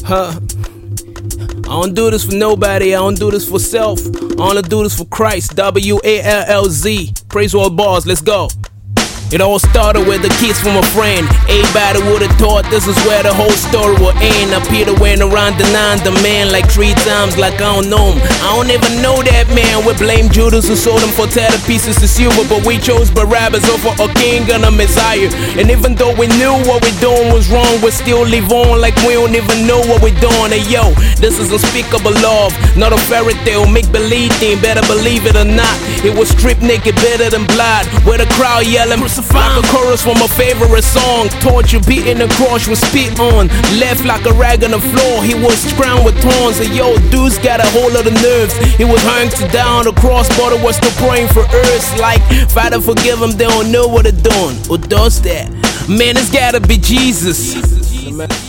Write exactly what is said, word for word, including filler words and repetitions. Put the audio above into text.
Huh. I don't do this for nobody, I don't do this for self. I only do this for Christ, W A L L Z. Praise all bars, let's go. It all started with a kiss from a friend. Everybody would've thought this is where the whole story would end. Now Peter went around denying the man like three times, like I don't know him. I don't even know that man. We blame Judas who sold him for tattered pieces of silver, but we chose Barabbas over a king and a Messiah. And even though we knew what we doing was wrong, we still live on like we don't even know what we doing. Hey yo, this is unspeakable love, not a fairy tale, make believe thing. Better believe it or not, it was stripped naked, better than blood, with a crowd yelling like a chorus from a favorite song. Torture, beating the cross was spit on, left like a rag on the floor. He was crowned with thorns. And yo, dudes got a hold of the nerves. He was hung to down the cross, but it was still praying for earth. Like, Father forgive them, they don't know what they're doing. Who does that? Man, it's gotta be Jesus.